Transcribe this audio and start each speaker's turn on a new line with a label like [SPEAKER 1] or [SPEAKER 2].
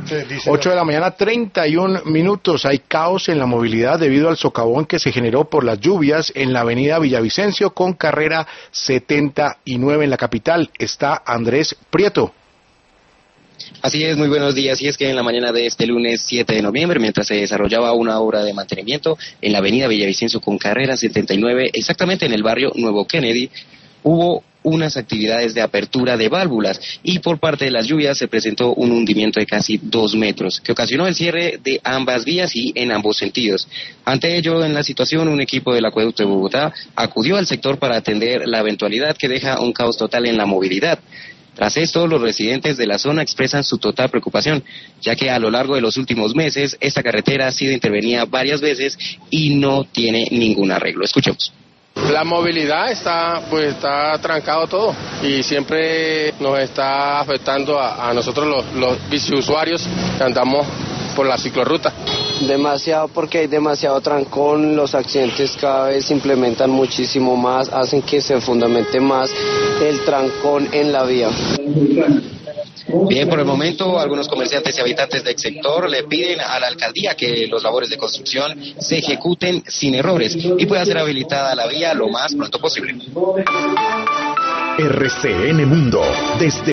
[SPEAKER 1] 8 de la mañana, 31 minutos. Hay caos en la movilidad debido al socavón que se generó por las lluvias en la avenida Villavicencio con carrera 79 en la capital. Está Andrés Prieto.
[SPEAKER 2] Así es, muy buenos días. Y es que en la mañana de este lunes 7 de noviembre, mientras se desarrollaba una obra de mantenimiento en la avenida Villavicencio con carrera 79, exactamente en el barrio Nuevo Kennedy, hubo unas actividades de apertura de válvulas y por parte de las lluvias se presentó un hundimiento de casi 2 metros que ocasionó el cierre de ambas vías y en ambos sentidos. Ante ello, en la situación, un equipo del Acueducto de Bogotá acudió al sector para atender la eventualidad que deja un caos total en la movilidad. Tras esto, los residentes de la zona expresan su total preocupación, ya que a lo largo de los últimos meses esta carretera ha sido intervenida varias veces y no tiene ningún arreglo. Escuchemos.
[SPEAKER 3] La movilidad está trancado todo y siempre nos está afectando a nosotros los biciusuarios que andamos por la ciclorruta.
[SPEAKER 4] Demasiado, porque hay demasiado trancón, los accidentes cada vez se implementan muchísimo más, hacen que se fundamente más el trancón en la vía.
[SPEAKER 2] Bien, por el momento, algunos comerciantes y habitantes del sector le piden a la alcaldía que los labores de construcción se ejecuten sin errores y pueda ser habilitada la vía lo más pronto posible.
[SPEAKER 5] RCN Mundo, desde